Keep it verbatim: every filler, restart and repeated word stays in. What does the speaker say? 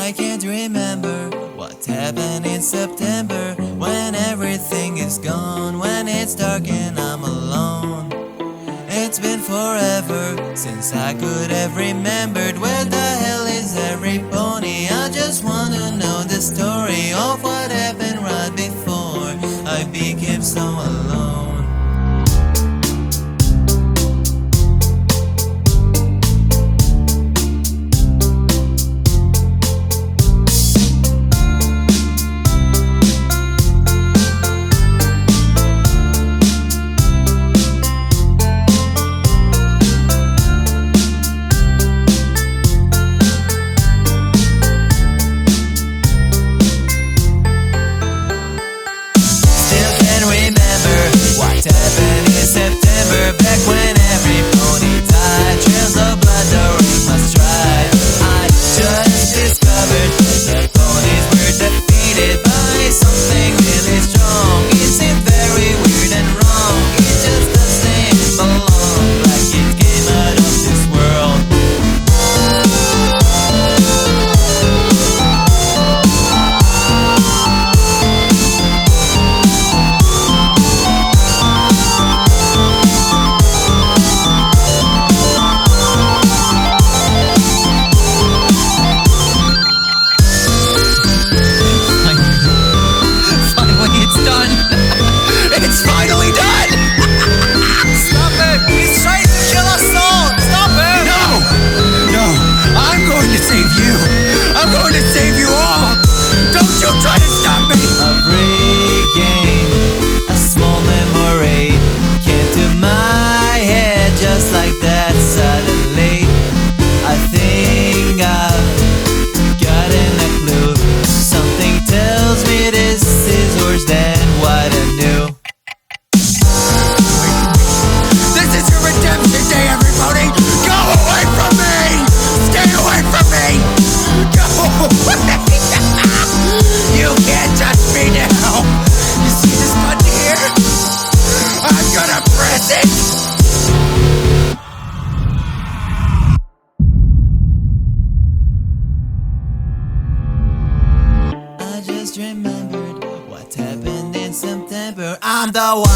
I can't remember what happened in September, when everything is gone, when it's dark and I'm alone. It's been forever since I could have remembered. Where the hell is every pony? I just wanna know the story of what happened right before I became so alone. What happened in September, back when every pony died? Trails of blood during my stride. I just discovered the ponies were defeated by something really strong. It seemed very weird and wrong. It just doesn't belong, like it came out of this world. I'm going to save you all! Don't you try to stop me! I've regained a small memory, came to my head just like that suddenly. I think I've gotten a clue. Something tells me this is worse than what I knew. This is your redemption day, everybody! Go away from me! Stay away from me! Go away! You can't touch me now! You see this button here? I'm gonna press it! I just remembered what happened in September. I'm the one.